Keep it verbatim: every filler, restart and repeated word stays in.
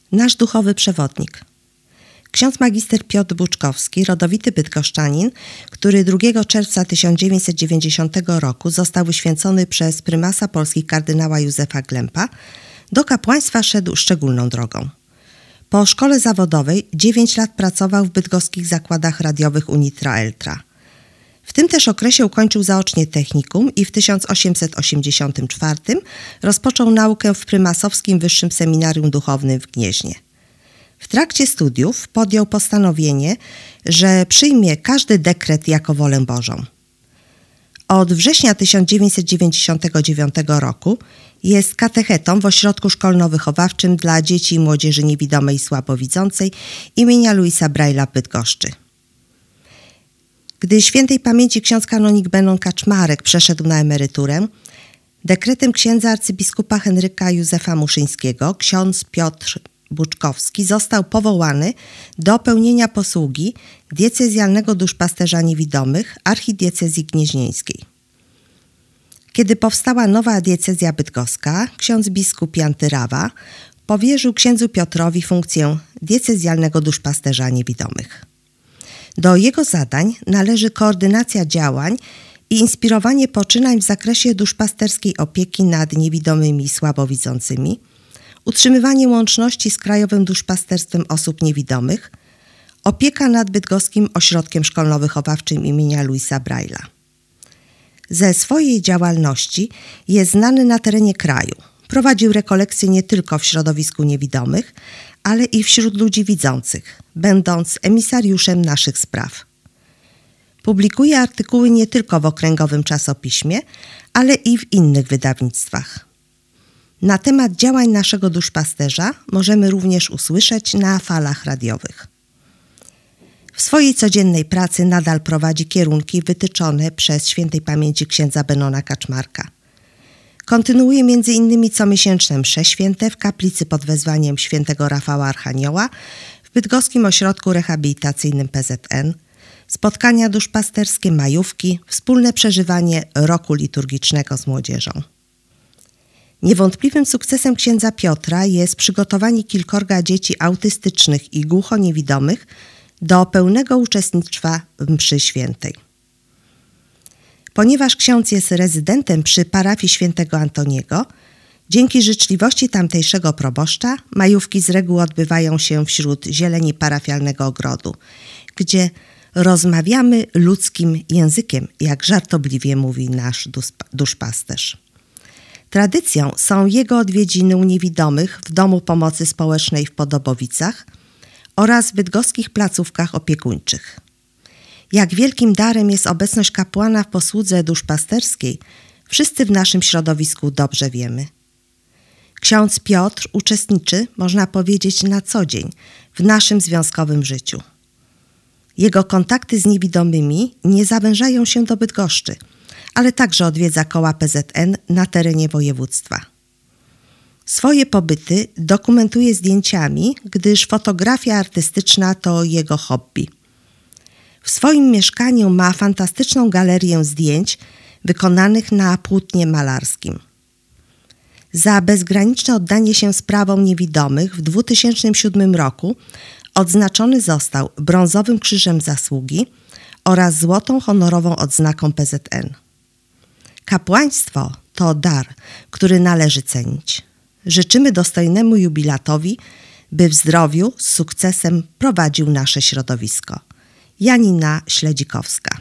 Nasz duchowy przewodnik. Ksiądz magister Piotr Buczkowski, rodowity bydgoszczanin, który drugiego czerwca tysiąc dziewięćset dziewięćdziesiątego roku został wyświęcony przez prymasa polskich kardynała Józefa Glempa, do kapłaństwa szedł szczególną drogą. Po szkole zawodowej dziewięć lat pracował w bydgoskich zakładach radiowych Unitra Eltra. W tym też okresie ukończył zaocznie technikum i w tysiąc osiemset osiemdziesiątym czwartym rozpoczął naukę w prymasowskim Wyższym Seminarium Duchownym w Gnieźnie. W trakcie studiów podjął postanowienie, że przyjmie każdy dekret jako wolę Bożą. Od września tysiąc dziewięćset dziewięćdziesiątego dziewiątego roku jest katechetą w ośrodku szkolno-wychowawczym dla dzieci i młodzieży niewidomej i słabowidzącej imienia Louisa Braille'a w Bydgoszczy. Gdy świętej pamięci ksiądz kanonik Benon Kaczmarek przeszedł na emeryturę, dekretem księdza arcybiskupa Henryka Józefa Muszyńskiego ksiądz Piotr Buczkowski został powołany do pełnienia posługi diecezjalnego duszpasterza niewidomych archidiecezji gnieźnieńskiej. Kiedy powstała nowa diecezja bydgoska, ksiądz biskup Jan Tyrawa powierzył księdzu Piotrowi funkcję diecezjalnego duszpasterza niewidomych. Do jego zadań należy koordynacja działań i inspirowanie poczynań w zakresie duszpasterskiej opieki nad niewidomymi i słabowidzącymi, utrzymywanie łączności z Krajowym Duszpasterstwem Osób Niewidomych, opieka nad Bydgoskim Ośrodkiem Szkolno-Wychowawczym imienia Louisa Braille'a. Ze swojej działalności jest znany na terenie kraju. Prowadził rekolekcje nie tylko w środowisku niewidomych, ale i wśród ludzi widzących, będąc emisariuszem naszych spraw. Publikuje artykuły nie tylko w okręgowym czasopiśmie, ale i w innych wydawnictwach. Na temat działań naszego duszpasterza możemy również usłyszeć na falach radiowych. W swojej codziennej pracy nadal prowadzi kierunki wytyczone przez świętej pamięci księdza Benona Kaczmarka. Kontynuuje między innymi comiesięczne msze święte w kaplicy pod wezwaniem świętego Rafała Archanioła w Bydgoskim Ośrodku Rehabilitacyjnym P Z N, spotkania duszpasterskie, majówki, wspólne przeżywanie roku liturgicznego z młodzieżą. Niewątpliwym sukcesem księdza Piotra jest przygotowanie kilkorga dzieci autystycznych i głuchoniewidomych do pełnego uczestnictwa w mszy świętej. Ponieważ ksiądz jest rezydentem przy parafii świętego Antoniego, dzięki życzliwości tamtejszego proboszcza majówki z reguły odbywają się wśród zieleni parafialnego ogrodu, gdzie rozmawiamy ludzkim językiem, jak żartobliwie mówi nasz duszpasterz. Tradycją są jego odwiedziny u niewidomych w Domu Pomocy Społecznej w Podobowicach oraz w bydgoskich placówkach opiekuńczych. Jak wielkim darem jest obecność kapłana w posłudze duszpasterskiej, wszyscy w naszym środowisku dobrze wiemy. Ksiądz Piotr uczestniczy, można powiedzieć, na co dzień w naszym związkowym życiu. Jego kontakty z niewidomymi nie zawężają się do Bydgoszczy, ale także odwiedza koła P Z N na terenie województwa. Swoje pobyty dokumentuje zdjęciami, gdyż fotografia artystyczna to jego hobby. W swoim mieszkaniu ma fantastyczną galerię zdjęć wykonanych na płótnie malarskim. Za bezgraniczne oddanie się sprawom niewidomych w dwa tysiące siódmym roku odznaczony został brązowym Krzyżem Zasługi oraz złotą honorową odznaką P Z N. Kapłaństwo to dar, który należy cenić. Życzymy dostojnemu jubilatowi, by w zdrowiu z sukcesem prowadził nasze środowisko. Janina Śledzikowska.